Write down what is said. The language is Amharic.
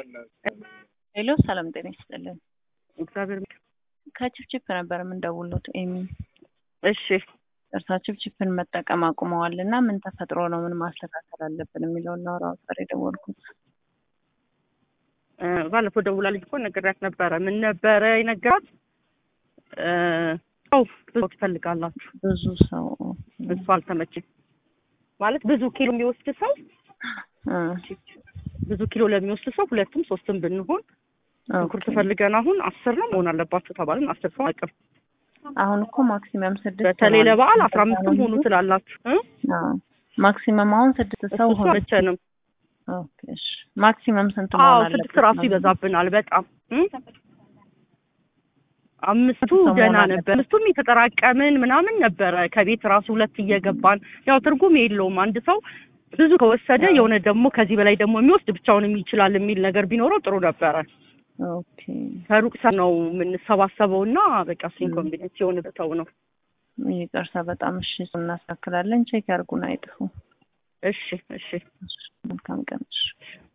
ሄሎ ሰላም ጤና ይስጥልን። እግዚአብሔር ከችፕችፕ ነበር የምንደውሉት ኤሚ። እሺ እርሳችሁ ችፕን መጠቀም አቁመዋልና ምን ተፈጥሮ ነው ምን ማስተካከል አለብን የሚለውን ነው ራሱ የደወልኩት። ባለፈው ደውላ ልጅ እኮ ነግሬያት ነበረ። ምን ነበረ የነገራት? ሰው ብዙ ትፈልጋላችሁ። ብዙ ሰው እሱ አልተመቸኝ ማለት ብዙ ኪሎ የሚወስድ ሰው ብዙ ኪሎ ለሚወስድ ሰው ሁለቱም ሶስትም ብንሆን ሽንኩርት ፈልገን አሁን 10 ነው መሆን አለባችሁ ተባልን። 10 ሰው አቅም አሁን እኮ ማክሲመም 6 በተለይ ለበዓል 15ም ሆኑ ትላላችሁ። ማክሲመም አሁን 6 ሰው ሆነ ብቻንም። ኦኬ እሺ ማክሲመም ስንት መሆን አለበት? 6 ራሱ ይበዛብናል በጣም። አምስቱ ገና ነበር። አምስቱም የተጠራቀምን ምናምን ነበረ ከቤት ራሱ ሁለት እየገባን ያው ትርጉም የለውም። አንድ ሰው ብዙ ከወሰደ የሆነ ደግሞ ከዚህ በላይ ደግሞ የሚወስድ ብቻውንም ይችላል የሚል ነገር ቢኖረው ጥሩ ነበረ። ኦኬ ከሩቅ ነው የምንሰባሰበውና በቃ ኢንኮንቪኒየንስ የሆነ በታው ነው። ይቅርታ በጣም እሺ እናስተካክላለን። ቼክ ያርጉና አይጥፉ። እሺ እሺ መልካም ቀን።